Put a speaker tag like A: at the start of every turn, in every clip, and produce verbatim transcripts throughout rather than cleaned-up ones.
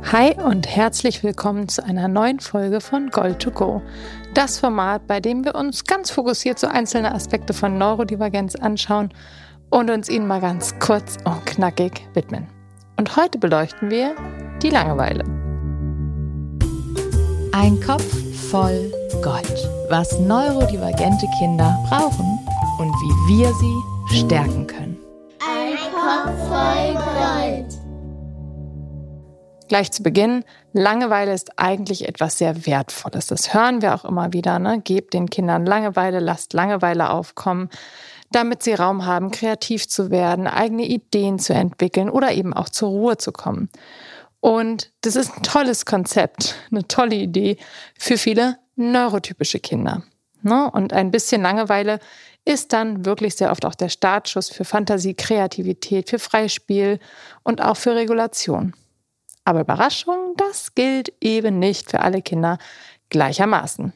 A: Hi und herzlich willkommen zu einer neuen Folge von Gold to Go. Das Format, bei dem wir uns ganz fokussiert so einzelne Aspekte von Neurodivergenz anschauen und uns ihnen mal ganz kurz und knackig widmen. Und heute beleuchten wir die Langeweile. Ein Kopf voll Gold, was neurodivergente Kinder brauchen und wie wir sie stärken können.
B: Ein Kopf voll Gold.
A: Gleich zu Beginn, Langeweile ist eigentlich etwas sehr Wertvolles. Das hören wir auch immer wieder. Ne? Gebt den Kindern Langeweile, lasst Langeweile aufkommen, damit sie Raum haben, kreativ zu werden, eigene Ideen zu entwickeln oder eben auch zur Ruhe zu kommen. Und das ist ein tolles Konzept, eine tolle Idee für viele neurotypische Kinder. Ne? Und ein bisschen Langeweile ist dann wirklich sehr oft auch der Startschuss für Fantasie, Kreativität, für Freispiel und auch für Regulation. Aber Überraschung, das gilt eben nicht für alle Kinder gleichermaßen.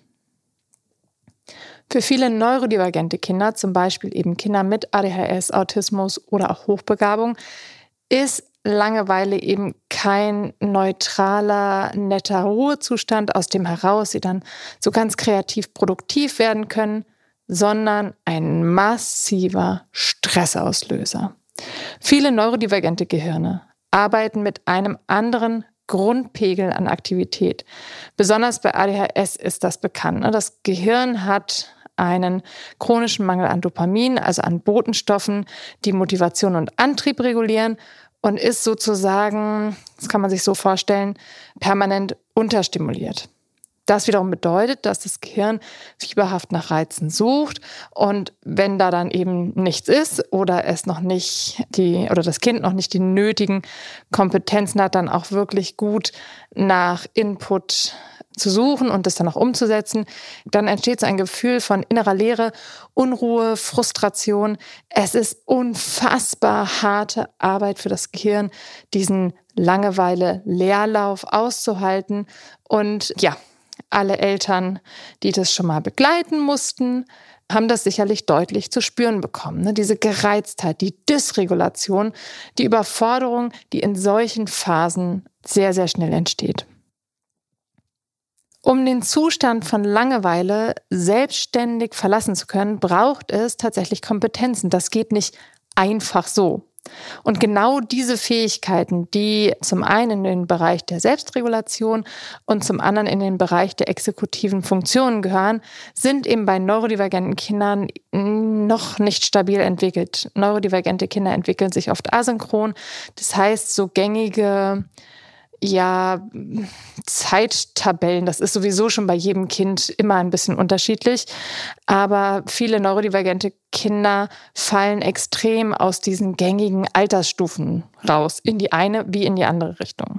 A: Für viele neurodivergente Kinder, zum Beispiel eben Kinder mit A D H S, Autismus oder auch Hochbegabung, ist Langeweile eben kein neutraler, netter Ruhezustand, aus dem heraus sie dann so ganz kreativ produktiv werden können, sondern ein massiver Stressauslöser. Viele neurodivergente Gehirne arbeiten mit einem anderen Grundpegel an Aktivität. Besonders bei A D H S ist das bekannt. Das Gehirn hat einen chronischen Mangel an Dopamin, also an Botenstoffen, die Motivation und Antrieb regulieren und ist sozusagen, das kann man sich so vorstellen, permanent unterstimuliert. Das wiederum bedeutet, dass das Gehirn fieberhaft nach Reizen sucht und wenn da dann eben nichts ist oder es noch nicht die oder das Kind noch nicht die nötigen Kompetenzen hat, dann auch wirklich gut nach Input zu suchen und das dann auch umzusetzen, dann entsteht so ein Gefühl von innerer Leere, Unruhe, Frustration. Es ist unfassbar harte Arbeit für das Gehirn, diesen Langeweile-Leerlauf auszuhalten und ja, alle Eltern, die das schon mal begleiten mussten, haben das sicherlich deutlich zu spüren bekommen. Ne? Diese Gereiztheit, die Dysregulation, die Überforderung, die in solchen Phasen sehr, sehr schnell entsteht. Um den Zustand von Langeweile selbstständig verlassen zu können, braucht es tatsächlich Kompetenzen. Das geht nicht einfach so. Und genau diese Fähigkeiten, die zum einen in den Bereich der Selbstregulation und zum anderen in den Bereich der exekutiven Funktionen gehören, sind eben bei neurodivergenten Kindern noch nicht stabil entwickelt. Neurodivergente Kinder entwickeln sich oft asynchron. Das heißt, so gängige ja, Zeittabellen, das ist sowieso schon bei jedem Kind immer ein bisschen unterschiedlich, aber viele neurodivergente Kinder fallen extrem aus diesen gängigen Altersstufen raus, in die eine wie in die andere Richtung.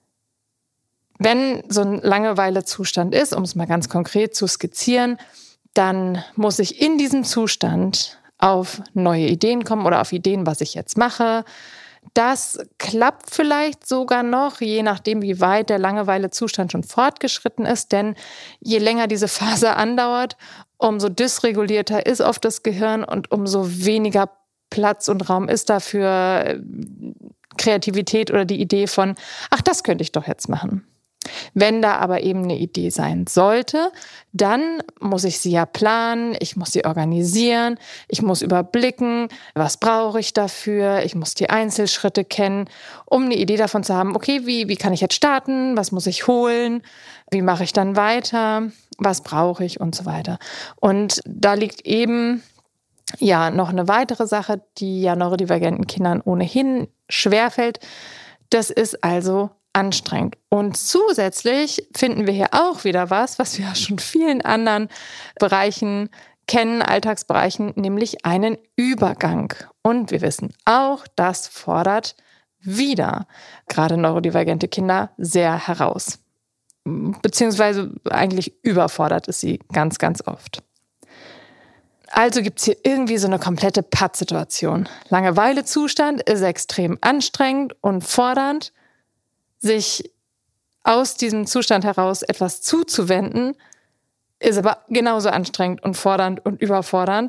A: Wenn so ein Langeweilezustand ist, um es mal ganz konkret zu skizzieren, dann muss ich in diesem Zustand auf neue Ideen kommen oder auf Ideen, was ich jetzt mache. Das klappt vielleicht sogar noch, je nachdem, wie weit der Langeweilezustand schon fortgeschritten ist. Denn je länger diese Phase andauert, umso dysregulierter ist oft das Gehirn und umso weniger Platz und Raum ist da für Kreativität oder die Idee von, ach, das könnte ich doch jetzt machen. Wenn da aber eben eine Idee sein sollte, dann muss ich sie ja planen, ich muss sie organisieren, ich muss überblicken, was brauche ich dafür, ich muss die Einzelschritte kennen, um eine Idee davon zu haben, okay, wie, wie kann ich jetzt starten, was muss ich holen, wie mache ich dann weiter, was brauche ich und so weiter. Und da liegt eben ja noch eine weitere Sache, die ja neurodivergenten Kindern ohnehin schwerfällt. Das ist also anstrengend. Und zusätzlich finden wir hier auch wieder was, was wir ja schon vielen anderen Bereichen kennen, Alltagsbereichen, nämlich einen Übergang. Und wir wissen auch, das fordert wieder gerade neurodivergente Kinder sehr heraus. Beziehungsweise eigentlich überfordert es sie ganz, ganz oft. Also gibt es hier irgendwie so eine komplette Pattsituation. Langeweilezustand ist extrem anstrengend und fordernd. Sich aus diesem Zustand heraus etwas zuzuwenden, ist aber genauso anstrengend und fordernd und überfordernd.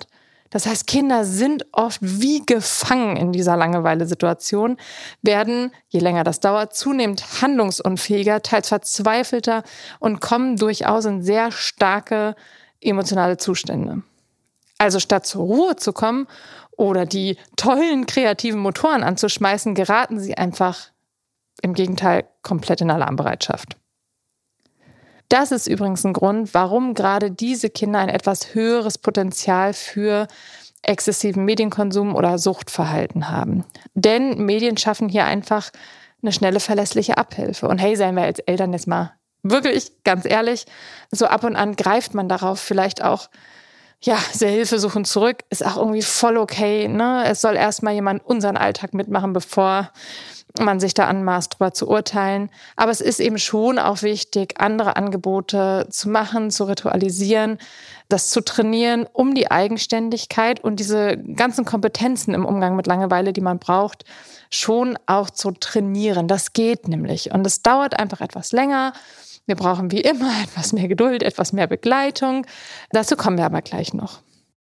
A: Das heißt, Kinder sind oft wie gefangen in dieser Langeweile-Situation, werden, je länger das dauert, zunehmend handlungsunfähiger, teils verzweifelter und kommen durchaus in sehr starke emotionale Zustände. Also statt zur Ruhe zu kommen oder die tollen kreativen Motoren anzuschmeißen, geraten sie einfach im Gegenteil komplett in Alarmbereitschaft. Das ist übrigens ein Grund, warum gerade diese Kinder ein etwas höheres Potenzial für exzessiven Medienkonsum oder Suchtverhalten haben. Denn Medien schaffen hier einfach eine schnelle, verlässliche Abhilfe. Und hey, seien wir als Eltern jetzt mal wirklich ganz ehrlich, so ab und an greift man darauf vielleicht auch, ja, sehr hilfesuchend zurück, ist auch irgendwie voll okay, ne? Es soll erstmal jemand unseren Alltag mitmachen, bevor man sich da anmaßt, drüber zu urteilen. Aber es ist eben schon auch wichtig, andere Angebote zu machen, zu ritualisieren, das zu trainieren, um die Eigenständigkeit und diese ganzen Kompetenzen im Umgang mit Langeweile, die man braucht, schon auch zu trainieren. Das geht nämlich. Und es dauert einfach etwas länger. Wir brauchen wie immer etwas mehr Geduld, etwas mehr Begleitung. Dazu kommen wir aber gleich noch.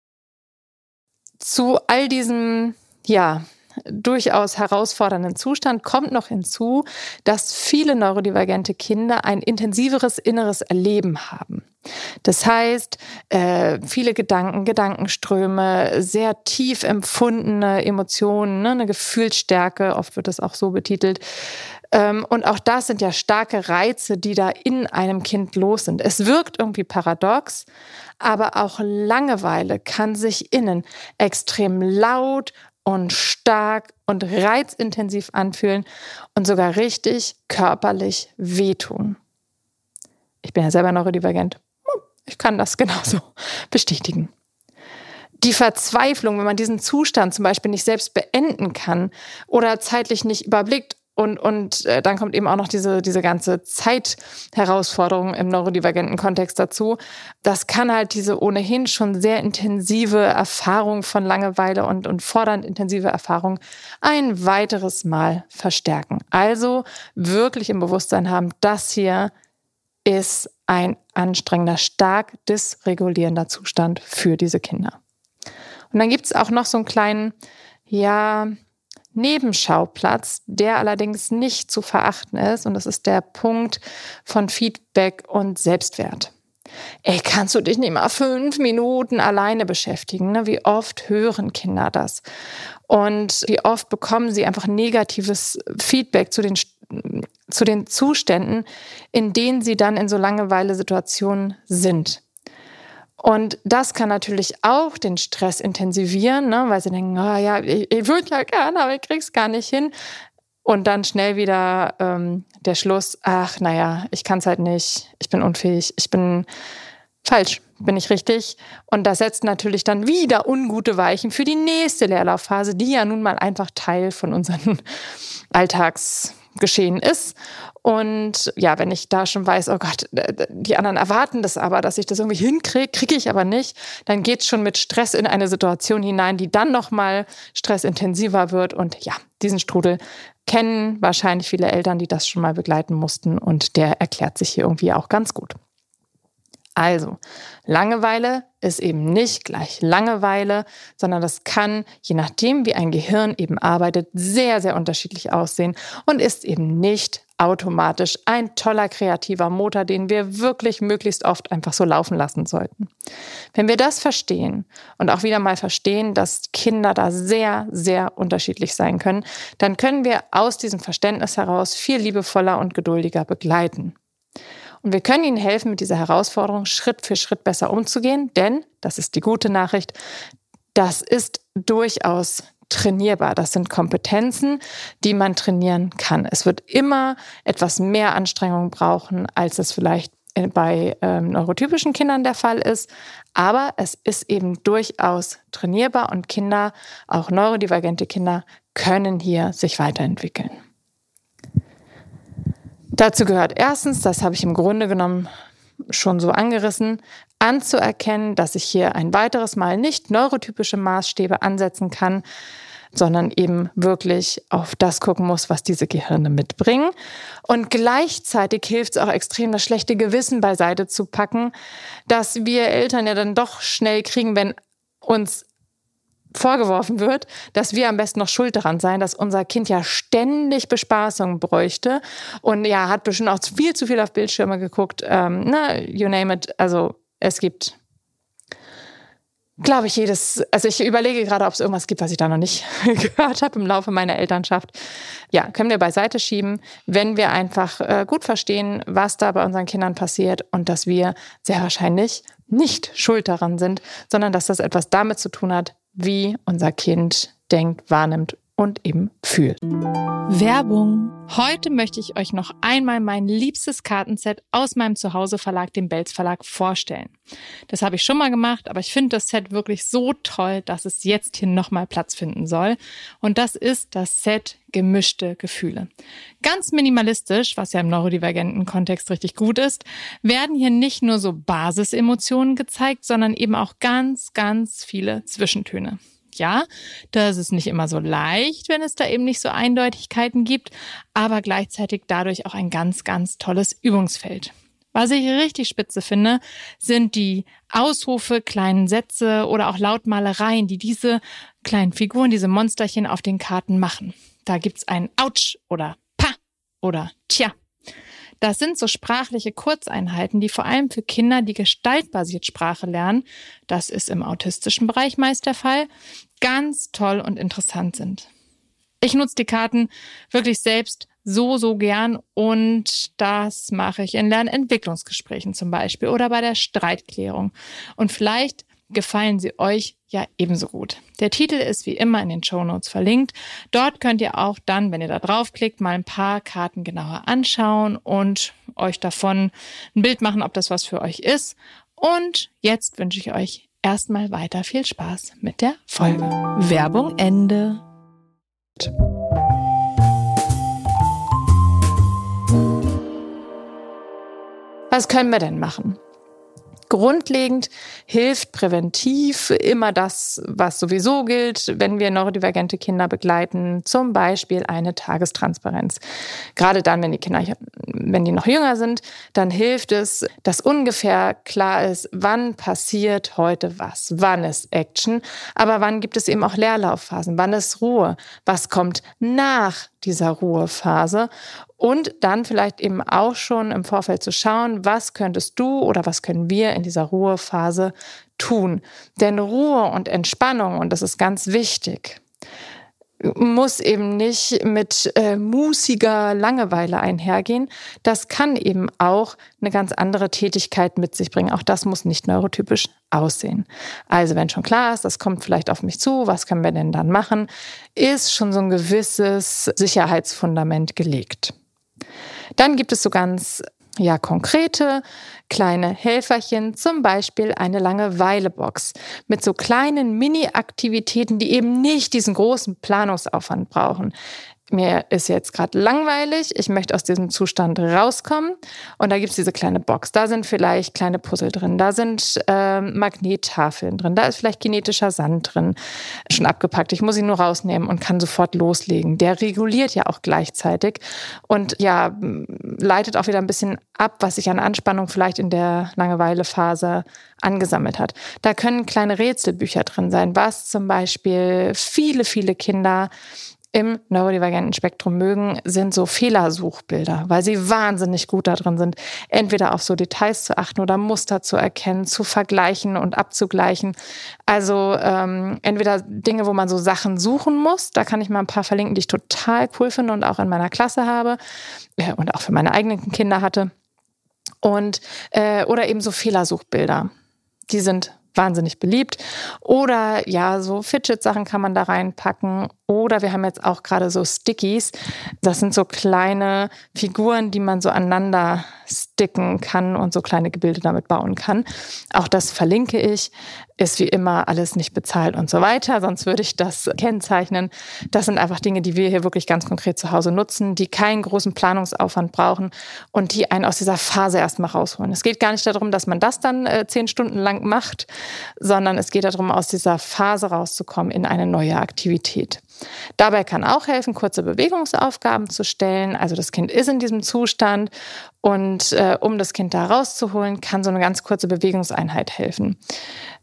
A: Zu all diesem, ja, durchaus herausfordernden Zustand kommt noch hinzu, dass viele neurodivergente Kinder ein intensiveres inneres Erleben haben. Das heißt, äh, viele Gedanken, Gedankenströme, sehr tief empfundene Emotionen, ne, eine Gefühlsstärke, oft wird das auch so betitelt. Ähm, und auch das sind ja starke Reize, die da in einem Kind los sind. Es wirkt irgendwie paradox, aber auch Langeweile kann sich innen extrem laut und stark und reizintensiv anfühlen und sogar richtig körperlich wehtun. Ich bin ja selber neurodivergent. Ich kann das genauso bestätigen. Die Verzweiflung, wenn man diesen Zustand zum Beispiel nicht selbst beenden kann oder zeitlich nicht überblickt, Und, und äh, dann kommt eben auch noch diese, diese ganze Zeitherausforderung im neurodivergenten Kontext dazu. Das kann halt diese ohnehin schon sehr intensive Erfahrung von Langeweile und, und fordernd intensive Erfahrung ein weiteres Mal verstärken. Also wirklich im Bewusstsein haben, das hier ist ein anstrengender, stark dysregulierender Zustand für diese Kinder. Und dann gibt es auch noch so einen kleinen, ja, Nebenschauplatz, der allerdings nicht zu verachten ist. Und das ist der Punkt von Feedback und Selbstwert. Ey, kannst du dich nicht mal fünf Minuten alleine beschäftigen? Ne? Wie oft hören Kinder das? Und wie oft bekommen sie einfach negatives Feedback zu den, zu den Zuständen, in denen sie dann in so Langeweile-Situationen sind. Und das kann natürlich auch den Stress intensivieren, ne? Weil sie denken, oh ja, ich, ich würde ja gerne, aber ich krieg's gar nicht hin. Und dann schnell wieder ähm, der Schluss, ach naja, ich kann's halt nicht, ich bin unfähig, ich bin falsch, bin ich richtig. Und das setzt natürlich dann wieder ungute Weichen für die nächste Leerlaufphase, die ja nun mal einfach Teil von unseren Alltagsgeschehen ist. Und ja, wenn ich da schon weiß, oh Gott, die anderen erwarten das aber, dass ich das irgendwie hinkriege, kriege ich aber nicht, dann geht's schon mit Stress in eine Situation hinein, die dann nochmal stressintensiver wird. Und ja, diesen Strudel kennen wahrscheinlich viele Eltern, die das schon mal begleiten mussten. Und der erklärt sich hier irgendwie auch ganz gut. Also, Langeweile ist eben nicht gleich Langeweile, sondern das kann, je nachdem, wie ein Gehirn eben arbeitet, sehr, sehr unterschiedlich aussehen und ist eben nicht automatisch ein toller kreativer Motor, den wir wirklich möglichst oft einfach so laufen lassen sollten. Wenn wir das verstehen und auch wieder mal verstehen, dass Kinder da sehr, sehr unterschiedlich sein können, dann können wir aus diesem Verständnis heraus viel liebevoller und geduldiger begleiten. Und wir können ihnen helfen, mit dieser Herausforderung Schritt für Schritt besser umzugehen, denn, das ist die gute Nachricht, das ist durchaus trainierbar. Das sind Kompetenzen, die man trainieren kann. Es wird immer etwas mehr Anstrengung brauchen, als es vielleicht bei ähm, neurotypischen Kindern der Fall ist. Aber es ist eben durchaus trainierbar und Kinder, auch neurodivergente Kinder, können hier sich weiterentwickeln. Dazu gehört erstens, das habe ich im Grunde genommen schon so angerissen, anzuerkennen, dass ich hier ein weiteres Mal nicht neurotypische Maßstäbe ansetzen kann, sondern eben wirklich auf das gucken muss, was diese Gehirne mitbringen. Und gleichzeitig hilft es auch extrem, das schlechte Gewissen beiseite zu packen, dass wir Eltern ja dann doch schnell kriegen, wenn uns vorgeworfen wird, dass wir am besten noch schuld daran seien, dass unser Kind ja ständig Bespaßung bräuchte und ja, hat bestimmt auch viel zu viel auf Bildschirme geguckt. Ähm, na, you name it. Also es gibt, glaube ich, jedes, also ich überlege gerade, ob es irgendwas gibt, was ich da noch nicht gehört habe im Laufe meiner Elternschaft. Ja, können wir beiseite schieben, wenn wir einfach äh, gut verstehen, was da bei unseren Kindern passiert und dass wir sehr wahrscheinlich nicht schuld daran sind, sondern dass das etwas damit zu tun hat, wie unser Kind denkt, wahrnimmt und eben fühlt. Werbung. Heute möchte ich euch noch einmal mein liebstes Kartenset aus meinem Zuhause-Verlag, dem Belz Verlag, vorstellen. Das habe ich schon mal gemacht, aber ich finde das Set wirklich so toll, dass es jetzt hier nochmal Platz finden soll. Und das ist das Set Gemischte Gefühle. Ganz minimalistisch, was ja im neurodivergenten Kontext richtig gut ist, werden hier nicht nur so Basisemotionen gezeigt, sondern eben auch ganz, ganz viele Zwischentöne. Ja, das ist nicht immer so leicht, wenn es da eben nicht so Eindeutigkeiten gibt, aber gleichzeitig dadurch auch ein ganz, ganz tolles Übungsfeld. Was ich richtig spitze finde, sind die Ausrufe, kleinen Sätze oder auch Lautmalereien, die diese kleinen Figuren, diese Monsterchen auf den Karten machen. Da gibt's ein Autsch oder Pa oder Tja. Das sind so sprachliche Kurzeinheiten, die vor allem für Kinder, die gestaltbasiert Sprache lernen, das ist im autistischen Bereich meist der Fall, ganz toll und interessant sind. Ich nutze die Karten wirklich selbst so, so gern und das mache ich in Lernentwicklungsgesprächen zum Beispiel oder bei der Streitklärung. Und vielleicht gefallen sie euch ja ebenso gut. Der Titel ist wie immer in den Shownotes verlinkt. Dort könnt ihr auch dann, wenn ihr da draufklickt, mal ein paar Karten genauer anschauen und euch davon ein Bild machen, ob das was für euch ist. Und jetzt wünsche ich euch erstmal weiter viel Spaß mit der Folge. Werbung Ende. Was können wir denn machen? Grundlegend hilft präventiv immer das, was sowieso gilt, wenn wir neurodivergente Kinder begleiten, zum Beispiel eine Tagestransparenz. Gerade dann, wenn die Kinder, wenn die noch jünger sind, dann hilft es, dass ungefähr klar ist, wann passiert heute was, wann ist Action, aber wann gibt es eben auch Leerlaufphasen, wann ist Ruhe, was kommt nach dieser Ruhephase. Und dann vielleicht eben auch schon im Vorfeld zu schauen, was könntest du oder was können wir in dieser Ruhephase tun. Denn Ruhe und Entspannung, und das ist ganz wichtig, muss eben nicht mit äh, musiger Langeweile einhergehen. Das kann eben auch eine ganz andere Tätigkeit mit sich bringen. Auch das muss nicht neurotypisch aussehen. Also wenn schon klar ist, das kommt vielleicht auf mich zu, was können wir denn dann machen, ist schon so ein gewisses Sicherheitsfundament gelegt. Dann gibt es so ganz ja, konkrete kleine Helferchen, zum Beispiel eine Langeweile-Box mit so kleinen Mini-Aktivitäten, die eben nicht diesen großen Planungsaufwand brauchen. Mir ist jetzt gerade langweilig, ich möchte aus diesem Zustand rauskommen und da gibt es diese kleine Box. Da sind vielleicht kleine Puzzle drin, da sind äh, Magnettafeln drin, da ist vielleicht kinetischer Sand drin, schon abgepackt. Ich muss ihn nur rausnehmen und kann sofort loslegen. Der reguliert ja auch gleichzeitig und ja, leitet auch wieder ein bisschen ab, was sich an Anspannung vielleicht in der Langeweilephase angesammelt hat. Da können kleine Rätselbücher drin sein, was zum Beispiel viele, viele Kinder im neurodivergenten Spektrum mögen, sind so Fehlersuchbilder, weil sie wahnsinnig gut da drin sind, entweder auf so Details zu achten oder Muster zu erkennen, zu vergleichen und abzugleichen. Also ähm, entweder Dinge, wo man so Sachen suchen muss, da kann ich mal ein paar verlinken, die ich total cool finde und auch in meiner Klasse habe äh, und auch für meine eigenen Kinder hatte. Und äh, oder eben so Fehlersuchbilder, die sind wahnsinnig beliebt. Oder ja, so Fidget-Sachen kann man da reinpacken. Oder wir haben jetzt auch gerade so Stickies. Das sind so kleine Figuren, die man so aneinander sticken kann und so kleine Gebilde damit bauen kann. Auch das verlinke ich. Ist wie immer alles nicht bezahlt und so weiter. Sonst würde ich das kennzeichnen. Das sind einfach Dinge, die wir hier wirklich ganz konkret zu Hause nutzen, die keinen großen Planungsaufwand brauchen und die einen aus dieser Phase erstmal rausholen. Es geht gar nicht darum, dass man das dann äh, zehn Stunden lang macht, sondern es geht darum, aus dieser Phase rauszukommen in eine neue Aktivität. Dabei kann auch helfen, kurze Bewegungsaufgaben zu stellen. Also das Kind ist in diesem Zustand und äh, um das Kind da rauszuholen, kann so eine ganz kurze Bewegungseinheit helfen.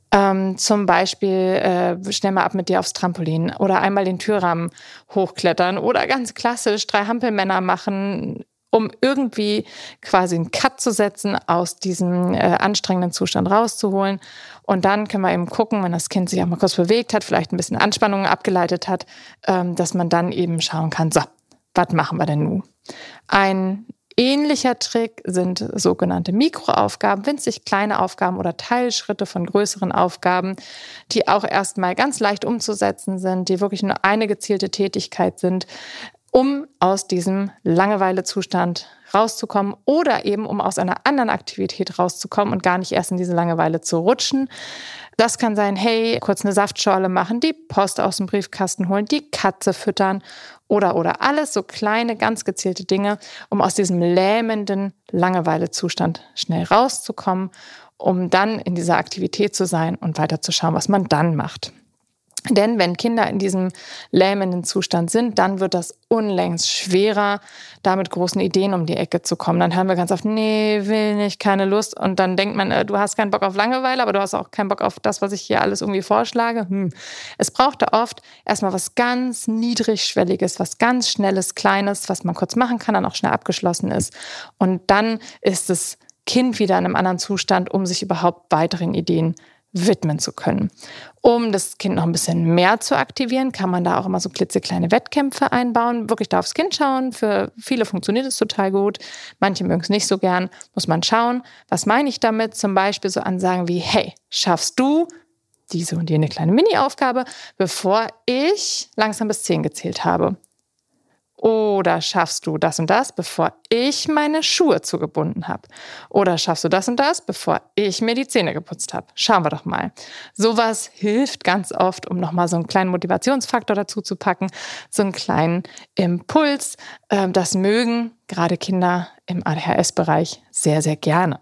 A: Ähm, zum Beispiel äh, schnell mal ab mit dir aufs Trampolin oder einmal den Türrahmen hochklettern oder ganz klassisch drei Hampelmänner machen, um irgendwie quasi einen Cut zu setzen, aus diesem äh, anstrengenden Zustand rauszuholen. Und dann können wir eben gucken, wenn das Kind sich auch mal kurz bewegt hat, vielleicht ein bisschen Anspannung abgeleitet hat, ähm, dass man dann eben schauen kann, so, was machen wir denn nun? Ein ähnlicher Trick sind sogenannte Mikroaufgaben, winzig kleine Aufgaben oder Teilschritte von größeren Aufgaben, die auch erstmal ganz leicht umzusetzen sind, die wirklich nur eine gezielte Tätigkeit sind, um aus diesem Langeweilezustand rauszukommen oder eben um aus einer anderen Aktivität rauszukommen und gar nicht erst in diese Langeweile zu rutschen. Das kann sein, hey, kurz eine Saftschorle machen, die Post aus dem Briefkasten holen, die Katze füttern oder, oder alles so kleine, ganz gezielte Dinge, um aus diesem lähmenden Langeweilezustand schnell rauszukommen, um dann in dieser Aktivität zu sein und weiter zu schauen, was man dann macht. Denn wenn Kinder in diesem lähmenden Zustand sind, dann wird das unlängst schwerer, da mit großen Ideen um die Ecke zu kommen. Dann hören wir ganz oft, nee, will nicht, keine Lust. Und dann denkt man, äh, du hast keinen Bock auf Langeweile, aber du hast auch keinen Bock auf das, was ich hier alles irgendwie vorschlage. Hm. Es braucht da oft erstmal was ganz Niedrigschwelliges, was ganz Schnelles, Kleines, was man kurz machen kann, dann auch schnell abgeschlossen ist. Und dann ist das Kind wieder in einem anderen Zustand, um sich überhaupt weiteren Ideen widmen zu können. Um das Kind noch ein bisschen mehr zu aktivieren, kann man da auch immer so klitzekleine Wettkämpfe einbauen. Wirklich da aufs Kind schauen. Für viele funktioniert es total gut. Manche mögen es nicht so gern. Muss man schauen. Was meine ich damit? Zum Beispiel so Ansagen wie, hey, schaffst du diese und jene kleine Mini-Aufgabe, bevor ich langsam bis zehn gezählt habe? Oder schaffst du das und das, bevor ich meine Schuhe zugebunden habe? Oder schaffst du das und das, bevor ich mir die Zähne geputzt habe? Schauen wir doch mal. Sowas hilft ganz oft, um nochmal so einen kleinen Motivationsfaktor dazu zu packen, so einen kleinen Impuls. Das mögen gerade Kinder im A D H S-Bereich sehr, sehr gerne.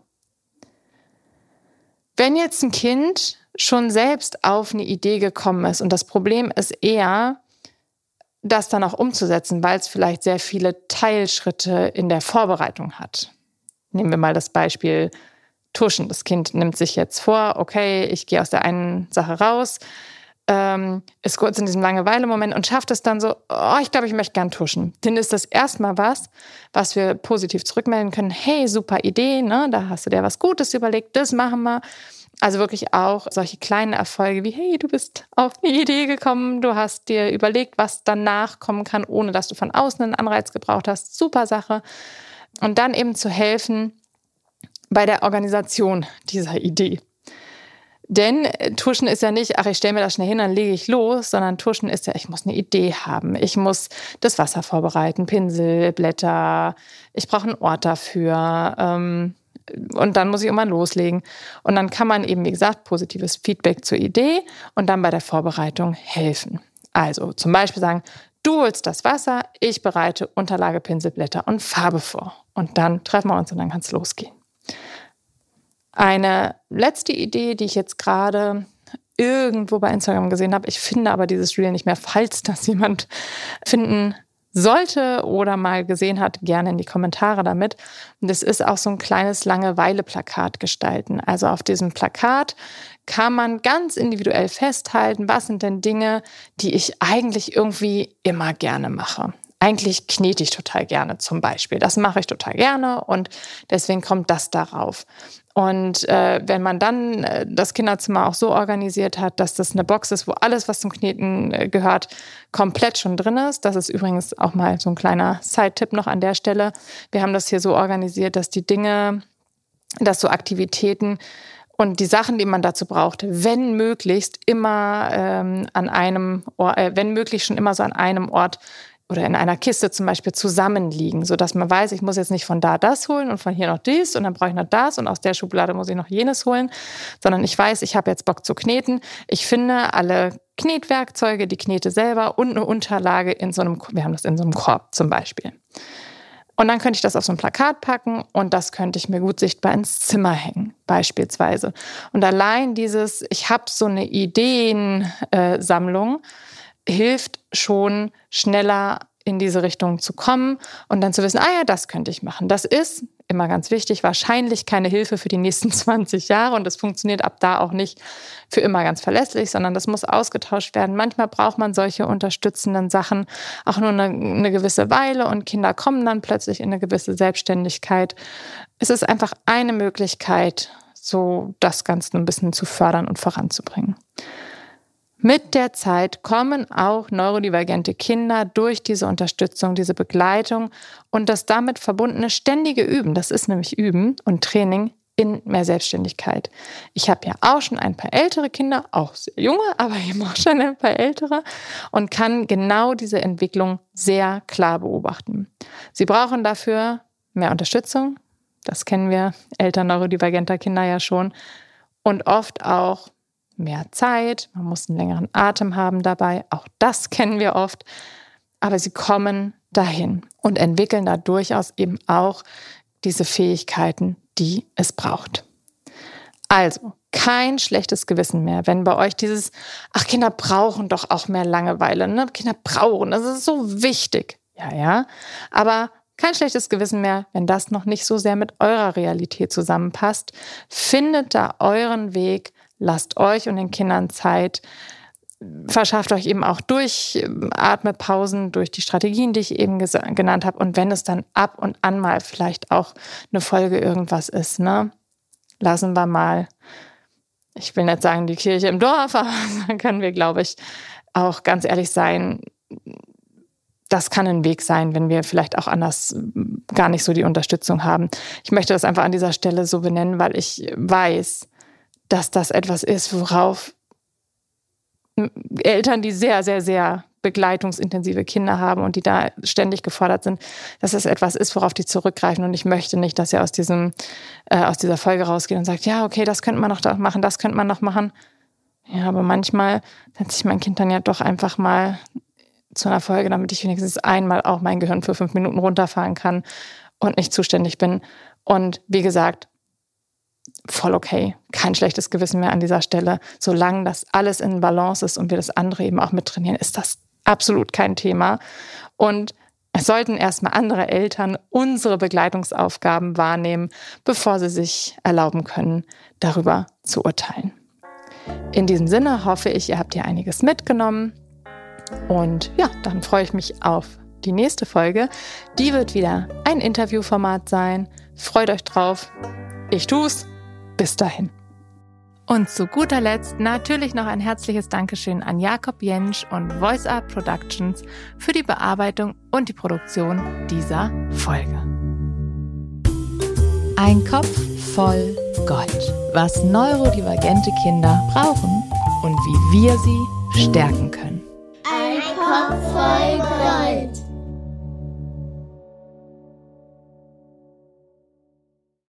A: Wenn jetzt ein Kind schon selbst auf eine Idee gekommen ist und das Problem ist eher, das dann auch umzusetzen, weil es vielleicht sehr viele Teilschritte in der Vorbereitung hat. Nehmen wir mal das Beispiel Tuschen. Das Kind nimmt sich jetzt vor, okay, ich gehe aus der einen Sache raus, ähm, ist kurz in diesem Langeweile-Moment und schafft es dann so, oh, ich glaube, ich möchte gern tuschen. Dann ist das erstmal was, was wir positiv zurückmelden können. Hey, super Idee, ne? Da hast du dir was Gutes überlegt, das machen wir. Also wirklich auch solche kleinen Erfolge wie, hey, du bist auf eine Idee gekommen, du hast dir überlegt, was danach kommen kann, ohne dass du von außen einen Anreiz gebraucht hast. Super Sache. Und dann eben zu helfen bei der Organisation dieser Idee. Denn Tuschen ist ja nicht, ach, ich stelle mir das schnell hin, dann lege ich los, sondern Tuschen ist ja, ich muss eine Idee haben. Ich muss das Wasser vorbereiten, Pinsel, Blätter, ich brauche einen Ort dafür, ähm, und dann muss ich immer loslegen. Und dann kann man eben, wie gesagt, positives Feedback zur Idee und dann bei der Vorbereitung helfen. Also zum Beispiel sagen, du holst das Wasser, ich bereite Unterlage, Pinselblätter und Farbe vor. Und dann treffen wir uns und dann kann es losgehen. Eine letzte Idee, die ich jetzt gerade irgendwo bei Instagram gesehen habe, ich finde aber dieses Reel nicht mehr, falls das jemand finden sollte oder mal gesehen hat, gerne in die Kommentare damit. Und das ist auch so ein kleines Langeweile-Plakat gestalten. Also auf diesem Plakat kann man ganz individuell festhalten, was sind denn Dinge, die ich eigentlich irgendwie immer gerne mache. Eigentlich knete ich total gerne zum Beispiel. Das mache ich total gerne und deswegen kommt das darauf. Und äh, wenn man dann äh, das Kinderzimmer auch so organisiert hat, dass das eine Box ist, wo alles, was zum Kneten äh, gehört, komplett schon drin ist. Das ist übrigens auch mal so ein kleiner Side-Tipp noch an der Stelle. Wir haben das hier so organisiert, dass die Dinge, dass so Aktivitäten und die Sachen, die man dazu braucht, wenn möglichst immer ähm, an einem Ort, äh, wenn möglich schon immer so an einem Ort oder in einer Kiste zum Beispiel zusammenliegen, sodass man weiß, ich muss jetzt nicht von da das holen und von hier noch dies und dann brauche ich noch das und aus der Schublade muss ich noch jenes holen, sondern ich weiß, ich habe jetzt Bock zu kneten. Ich finde alle Knetwerkzeuge, die Knete selber und eine Unterlage in so einem, wir haben das in so einem Korb zum Beispiel. Und dann könnte ich das auf so ein Plakat packen und das könnte ich mir gut sichtbar ins Zimmer hängen, beispielsweise. Und allein dieses, ich habe so eine Ideensammlung, hilft schon schneller in diese Richtung zu kommen und dann zu wissen, ah ja, das könnte ich machen. Das ist, immer ganz wichtig, wahrscheinlich keine Hilfe für die nächsten zwanzig Jahre und das funktioniert ab da auch nicht für immer ganz verlässlich, sondern das muss ausgetauscht werden. Manchmal braucht man solche unterstützenden Sachen auch nur eine, eine gewisse Weile und Kinder kommen dann plötzlich in eine gewisse Selbstständigkeit. Es ist einfach eine Möglichkeit, so das Ganze ein bisschen zu fördern und voranzubringen. Mit der Zeit kommen auch neurodivergente Kinder durch diese Unterstützung, diese Begleitung und das damit verbundene ständige Üben, das ist nämlich Üben und Training, in mehr Selbstständigkeit. Ich habe ja auch schon ein paar ältere Kinder, auch sehr junge, aber eben auch schon ein paar ältere und kann genau diese Entwicklung sehr klar beobachten. Sie brauchen dafür mehr Unterstützung, das kennen wir Eltern neurodivergenter Kinder ja schon, und oft auch mehr Zeit, man muss einen längeren Atem haben dabei, auch das kennen wir oft, aber sie kommen dahin und entwickeln da durchaus eben auch diese Fähigkeiten, die es braucht. Also, kein schlechtes Gewissen mehr, wenn bei euch dieses, ach, Kinder brauchen doch auch mehr Langeweile, ne? Kinder brauchen, das ist so wichtig. Ja, ja, aber kein schlechtes Gewissen mehr, wenn das noch nicht so sehr mit eurer Realität zusammenpasst. Findet da euren Weg, lasst euch und den Kindern Zeit, verschafft euch eben auch durch Atmepausen, durch die Strategien, die ich eben ges- genannt habe. Und wenn es dann ab und an mal vielleicht auch eine Folge irgendwas ist, ne, lassen wir mal, ich will nicht sagen die Kirche im Dorf, aber dann können wir, glaube ich, auch ganz ehrlich sein, das kann ein Weg sein, wenn wir vielleicht auch anders gar nicht so die Unterstützung haben. Ich möchte das einfach an dieser Stelle so benennen, weil ich weiß, dass das etwas ist, worauf Eltern, die sehr, sehr, sehr begleitungsintensive Kinder haben und die da ständig gefordert sind, dass es etwas ist, worauf die zurückgreifen. Und ich möchte nicht, dass ihr aus diesem, äh, aus dieser Folge rausgeht und sagt, ja, okay, das könnte man noch machen, das könnte man noch machen. Ja, aber manchmal setze ich mein Kind dann ja doch einfach mal zu einer Folge, damit ich wenigstens einmal auch mein Gehirn für fünf Minuten runterfahren kann und nicht zuständig bin. Und wie gesagt, voll okay, kein schlechtes Gewissen mehr an dieser Stelle. Solange das alles in Balance ist und wir das andere eben auch mittrainieren, ist das absolut kein Thema. Und es sollten erstmal andere Eltern unsere Begleitungsaufgaben wahrnehmen, bevor sie sich erlauben können, darüber zu urteilen. In diesem Sinne hoffe ich, ihr habt hier einiges mitgenommen. Und ja, dann freue ich mich auf die nächste Folge. Die wird wieder ein Interviewformat sein. Freut euch drauf. Ich tu's. Bis dahin. Und zu guter Letzt natürlich noch ein herzliches Dankeschön an Jakob Jentsch und Voice Art Productions für die Bearbeitung und die Produktion dieser Folge. Ein Kopf voll Gold. Was neurodivergente Kinder brauchen und wie wir sie stärken können.
B: Ein Kopf voll Gold.